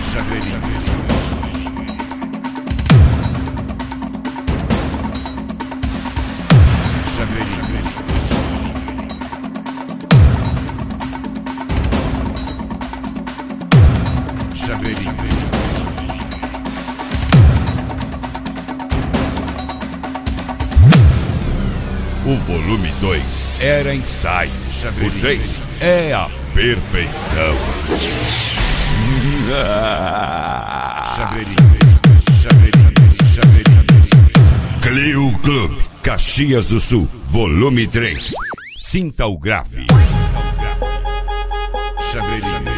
Chaveirinho. Chaveirinho. Chaveirinho. O volume 2 era ensaio. O 3 é a perfeição. Chaveirinho. Chaveirinho. Chaveirinho. Clio Club, Caxias do Sul, volume 3. Sinta o grave. Chaveirinho.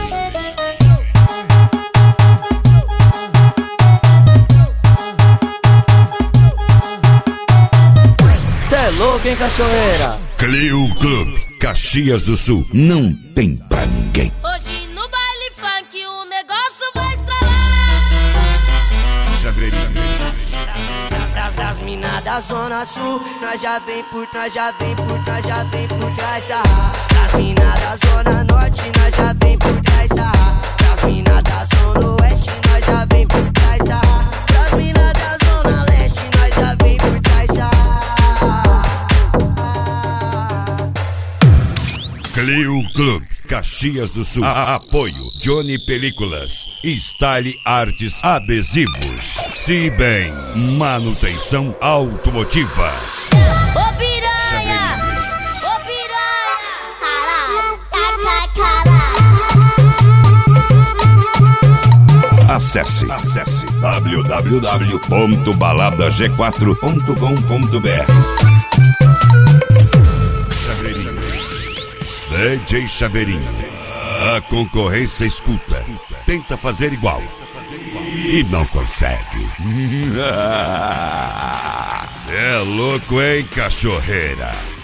Cê é louco, hein, cachoeira? Clio Club, Caxias do Sul, não tem pra ninguém. Hoje no baile funk o negócio vai estralar. Chaveirinho. Das minas da Zona Sul, nós já vem por trás, já vem por trás, já vem por trás, das minas da Zona Norte, nós já vem por trás, das minas da Zona Oeste, nós já vem por trás, das minas da Zona Leste, nós já vem por trás, Clio Club, Caxias do Sul. Apoio Johnny Películas, Style Artes Adesivos, Cibem, manutenção automotiva. Ô piranha! Ô piranha! Caralho! Acesse www.baladag4.com.br. Chaveirinho. DJ Chaveirinho. A concorrência escuta, tenta fazer igual e não consegue. Cê é louco, hein, cachorreira?